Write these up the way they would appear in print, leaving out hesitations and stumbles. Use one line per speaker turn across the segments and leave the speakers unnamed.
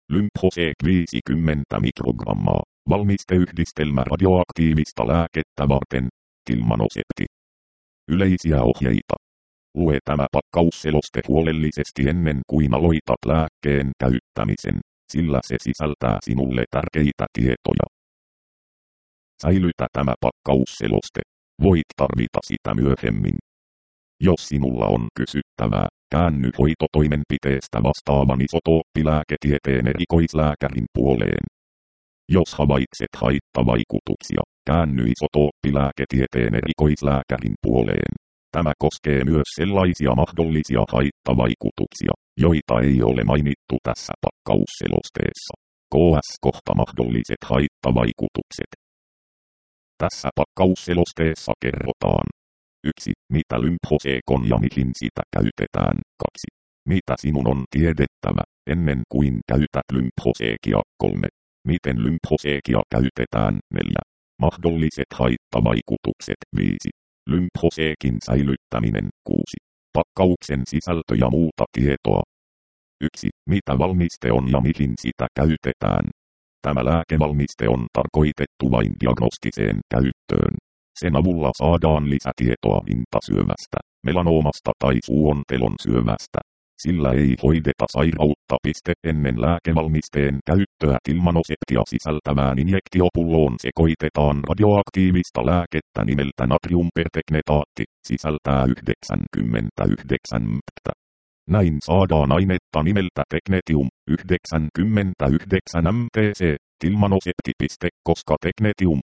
Lymphosek 50 mikrogrammaa. Valmisteyhdistelmä radioaktiivista lääkettä varten. Tilmanosepti. Yleisiä ohjeita. Lue tämä pakkausseloste huolellisesti ennen kuin aloitat lääkkeen käyttämisen, sillä se sisältää sinulle tärkeitä tietoja. Säilytä tämä pakkausseloste. Voit tarvita sitä myöhemmin. Jos sinulla on kysyttävää, käänny hoitotoimenpiteestä vastaavan isotooppilääketieteen erikoislääkärin puoleen. Jos havaitset haittavaikutuksia, käänny isotooppilääketieteen erikoislääkärin puoleen. Tämä koskee myös sellaisia mahdollisia haittavaikutuksia, joita ei ole mainittu tässä pakkausselosteessa. KS kohta mahdolliset haittavaikutukset. Tässä pakkausselosteessa kerrotaan. 1. Mitä Lymphosek on ja mihin sitä käytetään. 2. Mitä sinun on tiedettävä, ennen kuin käytät Lymfosekia. 3. Miten Lymfosekia käytetään. 4. Mahdolliset haittavaikutukset. 5. Lymfosekin säilyttäminen. 6. Pakkauksen sisältö ja muuta tietoa. 1. Mitä valmiste on ja mihin sitä käytetään. Tämä lääkevalmiste on tarkoitettu vain diagnostiseen käyttöön. Sen avulla saadaan lisätietoa rintasyövästä, melanoomasta tai suontelon syövästä. Sillä ei hoideta sairautta. Ennen lääkevalmisteen käyttöä tilmanoseptia sisältävään injektiopulloon sekoitetaan radioaktiivista lääkettä nimeltä natriumperteknetaatti, sisältää 99 mg. Näin saadaan ainetta nimeltä teknetium 99 mtc. Tilmanosepti. Koska teknetium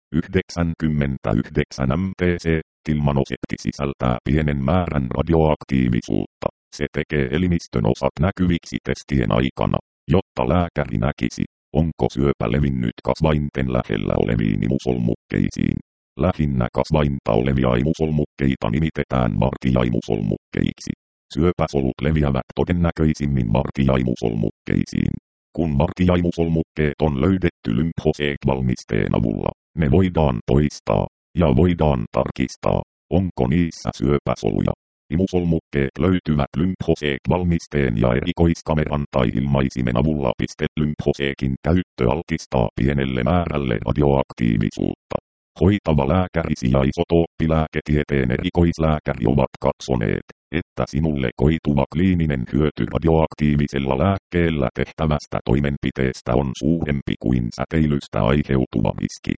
99 mtc. Tilmanosepti sisältää pienen määrän radioaktiivisuutta. Se tekee elimistön osat näkyviksi testien aikana, jotta lääkäri näkisi, onko syöpä levinnyt kasvainten lähellä oleviin imusolmukkeisiin. Lähinnä kasvainta olevia imusolmukkeita nimitetään martijaimusolmukkeiksi. Syöpäsolut leviävät todennäköisimmin martijaimusolmukkeisiin. Kun martijaimusolmukkeet on löydetty Lymphosek-valmisteen avulla, ne voidaan poistaa, ja voidaan tarkistaa, onko niissä syöpäsoluja. Imusolmukkeet löytyvät Lymphosek-valmisteen ja erikoiskameran tai ilmaisimen avulla. Lymfosekin käyttö altistaa pienelle määrälle radioaktiivisuutta. Hoitava lääkärisi ja isotooppilääketieteen erikoislääkäri ovat katsoneet, että sinulle koituva kliininen hyöty radioaktiivisella lääkkeellä tehtävästä toimenpiteestä on suurempi kuin säteilystä aiheutuva riski.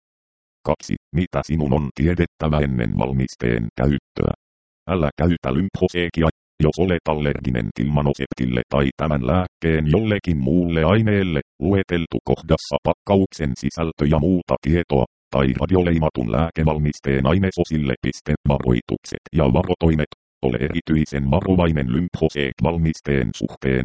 2. Mitä sinun on tiedettävä ennen valmisteen käyttöä? Älä käytä Lymfosekia, jos olet allerginen tilmanoseptille tai tämän lääkkeen jollekin muulle aineelle. Lueteltu kohdassa pakkauksen sisältö ja muuta tietoa, tai radioleimatun lääkevalmisteen ainesosille. Varoitukset ja varotoimet. Ole erityisen varovainen Lymphosek-valmisteen suhteen.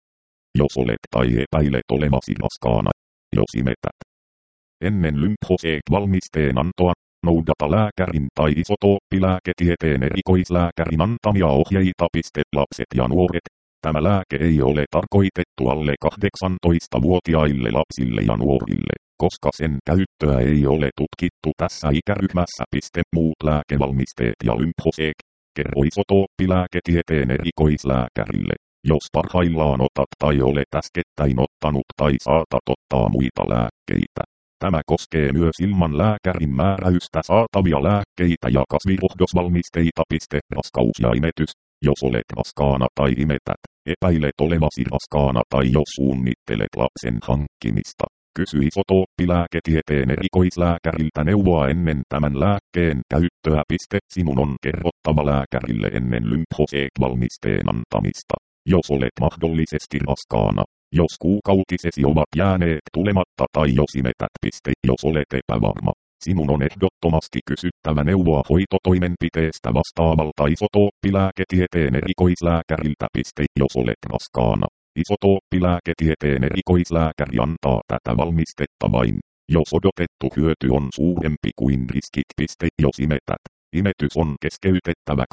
Jos olet tai epäilet olevasi raskaana, jos imetät. Ennen Lymphosek-valmisteen antoa, noudata lääkärin tai isotooppilääketieteen erikoislääkärin antamia ohjeita. Lapset ja nuoret. Tämä lääke ei ole tarkoitettu alle 18-vuotiaille lapsille ja nuorille, koska sen käyttöä ei ole tutkittu tässä ikäryhmässä. Muut lääkevalmisteet ja Lymphosek. Kerro isotooppilääketieteen erikoislääkärille, jos parhaillaan otat tai olet äskettäin ottanut tai saatat ottaa muita lääkkeitä. Tämä koskee myös ilman lääkärin määräystä saatavia lääkkeitä ja kasvirohdosvalmisteita. Raskaus ja imetys. Jos olet raskaana tai imetät, epäilet olevasi raskaana tai jos suunnittelet lapsen hankkimista. Kysy isotooppilääketieteen erikoislääkäriltä neuvoa ennen tämän lääkkeen käyttöä. Sinun on kerrottava lääkärille ennen Lymphosek-valmisteen antamista, jos olet mahdollisesti raskaana, jos kuukautisesi ovat jääneet tulematta tai jos imetät. Jos olet epävarma, sinun on ehdottomasti kysyttävä neuvoa hoitotoimenpiteestä vastaavalta isotooppilääketieteen erikoislääkäriltä. Jos olet raskaana, isotooppilääketieteen erikoislääkäri antaa tätä valmistetta vain, jos odotettu hyöty on suurempi kuin riskit. Jos imetät, imetys on keskeytettävä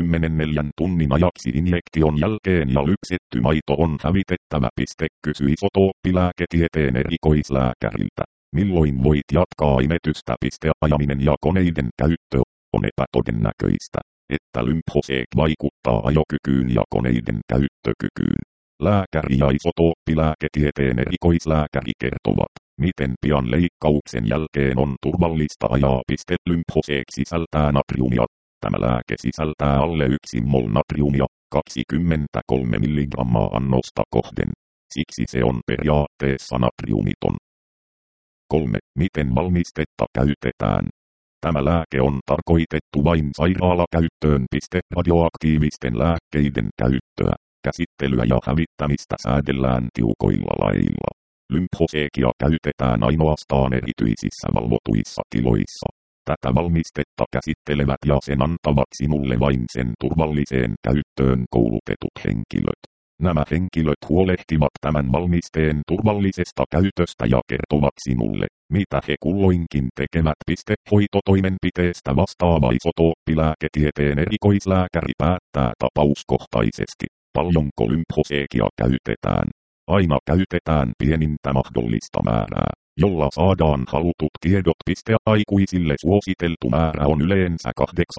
24 tunnin ajaksi injektion jälkeen ja lypsetty maito on hävitettävä. Kysy isotooppilääketieteen erikoislääkäriltä, milloin voit jatkaa imetystä. Ajaminen ja koneiden käyttö on epätodennäköistä, että Lymphosek vaikuttaa ajokykyyn ja koneiden käyttökykyyn. Lääkäri ja isotooppilääketieteen erikoislääkäri kertovat, miten pian leikkauksen jälkeen on turvallista ajaa. Lymphosek sisältää natriumia. Tämä lääke sisältää alle 1 mol natriumia, 23 mg annosta kohden. Siksi se on periaatteessa natriumiton. 3. Miten valmistetta käytetään? Tämä lääke on tarkoitettu vain sairaalakäyttöön. Radioaktiivisten lääkkeiden käyttöä, käsittelyä ja hävittämistä säädellään tiukoilla lailla. Lymfosekia käytetään ainoastaan erityisissä valvotuissa tiloissa. Tätä valmistetta käsittelevät ja sen antavat sinulle vain sen turvalliseen käyttöön koulutetut henkilöt. Nämä henkilöt huolehtivat tämän valmisteen turvallisesta käytöstä ja kertovat sinulle, mitä he kulloinkin tekevät. Hoitotoimenpiteestä vastaava isotooppilääketieteen erikoislääkäri päättää tapauskohtaisesti, paljonko lymfosekia käytetään. Aina käytetään pienintä mahdollista määrää, jolla saadaan halutut tiedot. Aikuisille suositeltu määrä on yleensä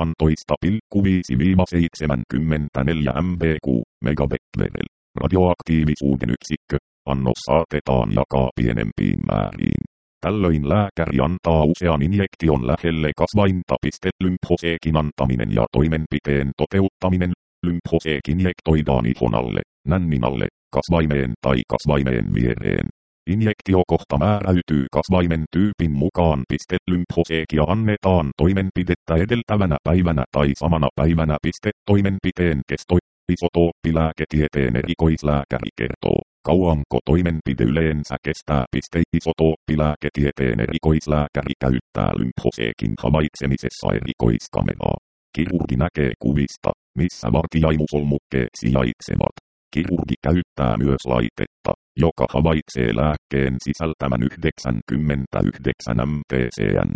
18,5–74 mbq/megabetvl. Radioaktiivisuuden yksikkö, annos saatetaan jakaa pienempiin määriin. Tällöin lääkäri antaa usean injektion lähelle kasvainta. Lymfosekin antaminen ja toimenpiteen toteuttaminen. Lymfosek injektoidaan ihon alle, nännin alle, kasvaimeen tai kasvaimeen viereen. Injektiokohta määräytyy kasvaimen tyypin mukaan. Lymfosekia annetaan toimenpidettä edeltävänä päivänä tai samana päivänä. Toimenpiteen kesto. Isotooppilääketieteen erikoislääkäri kertoo, kauanko toimenpide yleensä kestää. Isotooppilääketieteen erikoislääkäri käyttää lymfosekin havaitsemisessa erikoiskameraa. Kirurgi näkee kuvista, missä vartiaimusolmukkeet sijaitsevat. Kirurgi käyttää myös laitetta, joka havaitsee lääkkeen sisältämän 99 mtc:n.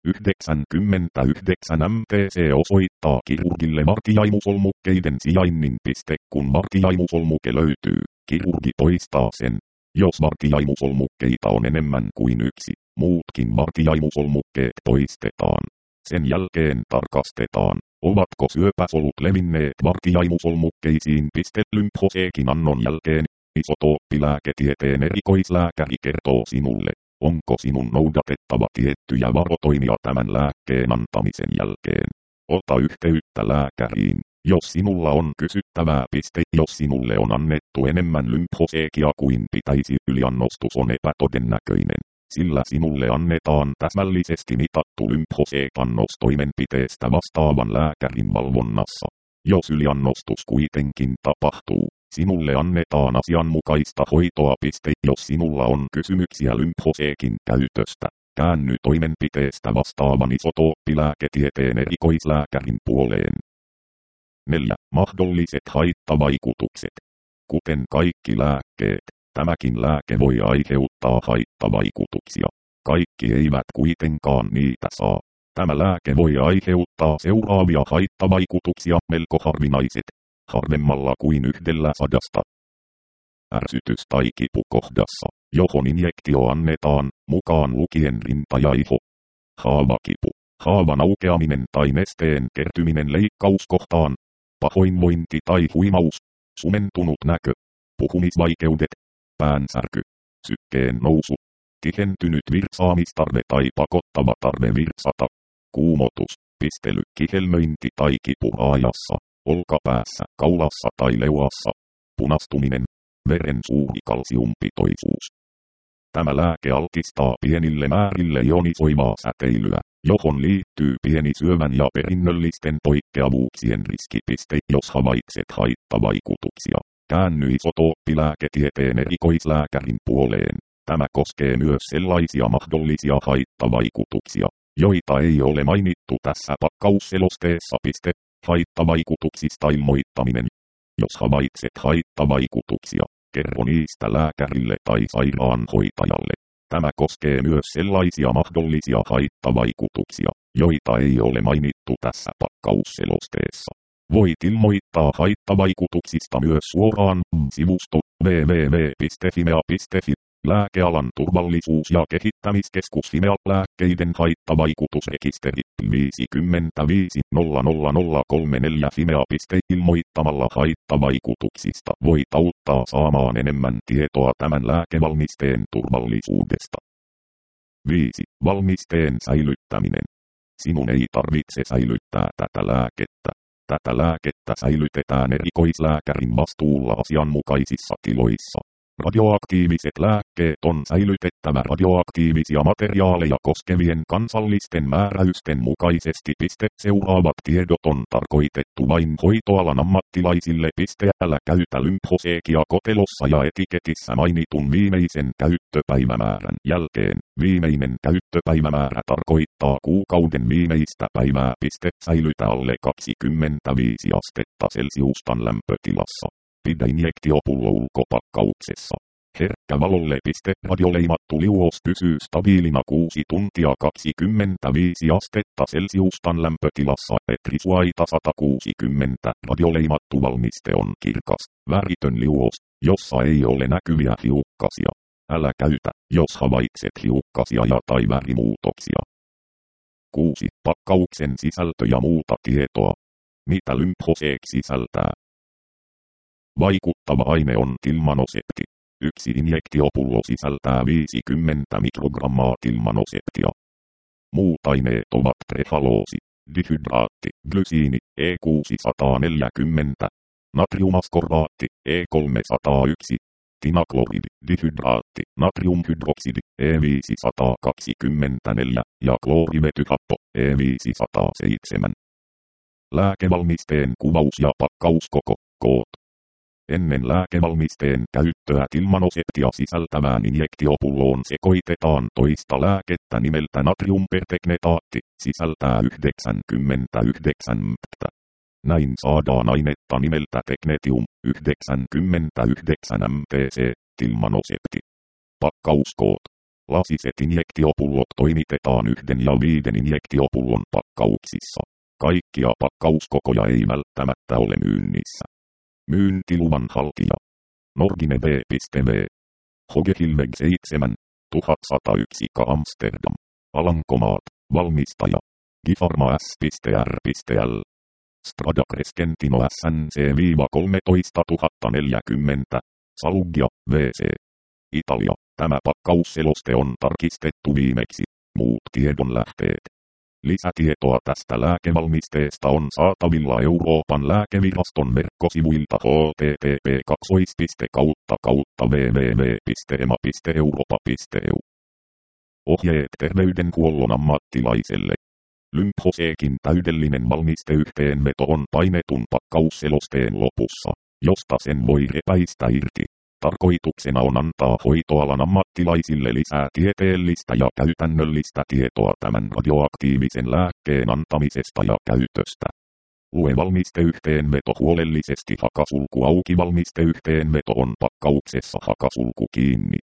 99 mtc osoittaa kirurgille vartiaimusolmukkeiden sijainnin. Kun vartiaimusolmuke löytyy, kirurgi poistaa sen. Jos vartiaimusolmukkeita on enemmän kuin yksi, muutkin vartiaimusolmukkeet poistetaan. Sen jälkeen tarkastetaan, ovatko syöpäsolut levinneet vartiaimusolmukkeisiin. Lymfosekin annon jälkeen isotooppilääketieteen erikoislääkäri kertoo sinulle, onko sinun noudatettava tiettyjä varotoimia tämän lääkkeen antamisen jälkeen. Ota yhteyttä lääkäriin, jos sinulla on kysyttävää. Jos sinulle on annettu enemmän lymfosekia kuin pitäisi, yliannostus on epätodennäköinen, sillä sinulle annetaan täsmällisesti mitattu lymfosek-annos toimenpiteestä vastaavan lääkärin valvonnassa. Jos yliannostus kuitenkin tapahtuu, sinulle annetaan asianmukaista hoitoa. Jos sinulla on kysymyksiä lymfosekin käytöstä, käänny toimenpiteestä vastaavan isotooppilääketieteen erikoislääkärin puoleen. 4. Mahdolliset haittavaikutukset. Kuten kaikki lääkkeet, tämäkin lääke voi aiheuttaa haittavaikutuksia. Kaikki eivät kuitenkaan niitä saa. Tämä lääke voi aiheuttaa seuraavia haittavaikutuksia, melko harvinaiset, harvemmalla kuin 100. Ärsytys tai kipu kohdassa, johon injektio annetaan, mukaan lukien rinta ja iho. Haavakipu, haavan aukeaminen tai nesteen kertyminen leikkauskohtaan. Pahoinvointi tai huimaus, sumentunut näkö, puhumisvaikeudet, päänsärky, sykkeen nousu, tihentynyt virtsaamistarve tai pakottava tarve virtsata, kuumotus, pistely, kihelmöinti tai kipu aajassa, olkapäässä, kaulassa tai leuassa, punastuminen, veren suuri kalsiumpitoisuus. Tämä lääke altistaa pienille määrille ionisoivaa säteilyä, johon liittyy pieni syövän ja perinnöllisten poikkeavuuksien riski. Jos havaitset haittavaikutuksia, käänny isotooppilääketieteen erikoislääkärin puoleen. Tämä koskee myös sellaisia mahdollisia haittavaikutuksia, joita ei ole mainittu tässä pakkausselosteessa. Haittavaikutuksista ilmoittaminen. Jos havaitset haittavaikutuksia, kerro niistä lääkärille tai sairaanhoitajalle. Tämä koskee myös sellaisia mahdollisia haittavaikutuksia, joita ei ole mainittu tässä pakkausselosteessa. Voit ilmoittaa haittavaikutuksista myös suoraan sivusto www.fimea.fi. Lääkealan turvallisuus- ja kehittämiskeskus Fimea lääkkeiden haittavaikutusrekisteri 55 00034 Fimea. Ilmoittamalla haittavaikutuksista voit auttaa saamaan enemmän tietoa tämän lääkevalmisteen turvallisuudesta. 5. Valmisteen säilyttäminen. Sinun ei tarvitse säilyttää tätä lääkettä. Tätä lääkettä säilytetään erikoislääkärin vastuulla asianmukaisissa tiloissa. Radioaktiiviset lääkkeet on säilytettävä radioaktiivisia materiaaleja koskevien kansallisten määräysten mukaisesti. Seuraavat tiedot on tarkoitettu vain hoitoalan ammattilaisille. Älä käytä lymfoseekia kotelossa ja etiketissä mainitun viimeisen käyttöpäivämäärän jälkeen. Viimeinen käyttöpäivämäärä tarkoittaa kuukauden viimeistä päivää. Säilytä alle 25 astetta Celsiustan lämpötilassa. Pidä injektiopullo ulkopakkauksessa. Herkkä valolle. Radioleimattu liuos pysyy stabiilina 6 tuntia 25 astetta Celsiustan lämpötilassa. Petrisuaita 160. Radioleimattu valmiste on kirkas, väritön liuos, jossa ei ole näkyviä hiukkasia. Älä käytä, jos havaitset hiukkasia ja tai värimuutoksia. 6. Pakkauksen sisältö ja muuta tietoa. Mitä lymfoseek sisältää? Vaikuttava aine on tilmanosepti. 1 injektiopullo sisältää 50 mikrogrammaa tilmanoseptia. Muut aineet ovat prefaloosi, dihydraatti, glysiini, E640, natriumaskorbaatti, E301, tinakloridi, dihydraatti, natriumhydroksidi, E524 ja kloorivetyhappo, E507. Lääkevalmisteen kuvaus ja pakkauskoko, koot. Ennen lääkevalmisteen käyttöä tilmanoseptia sisältävään injektiopulloon sekoitetaan toista lääkettä nimeltä natriumperteknetaatti, sisältää 99 mg. Näin saadaan ainetta nimeltä teknetium, 99 mtc, tilmanosepti. Pakkauskoot. Lasiset injektiopullot toimitetaan 1 ja 5 injektiopullon pakkauksissa. Kaikkia pakkauskokoja ei välttämättä ole myynnissä. Myyntiluvan haltija. Norgine B.V. Hogehilveg 7, 1101 Amsterdam. Alankomaat. Valmistaja. Gifarma S.R.L. Strada Crescentino SNC-13040. Saluggia, VC. Italia. Tämä pakkausseloste on tarkistettu viimeksi. Muut tiedonlähteet. Lisätietoa tästä lääkevalmisteesta on saatavilla Euroopan lääkeviraston verkkosivuilta http://www.ema.europa.eu. Ohjeet terveydenhuollon ammattilaiselle. Lymfoseekin täydellinen valmisteyhteenveto on painetun pakkausselosteen lopussa, josta sen voi repäistä irti. Tarkoituksena on antaa hoitoalan ammattilaisille lisää tieteellistä ja käytännöllistä tietoa tämän radioaktiivisen lääkkeen antamisesta ja käytöstä. Lue valmisteyhteenveto huolellisesti. Hakasulku auki. Valmisteyhteenveto on pakkauksessa hakasulku kiinni.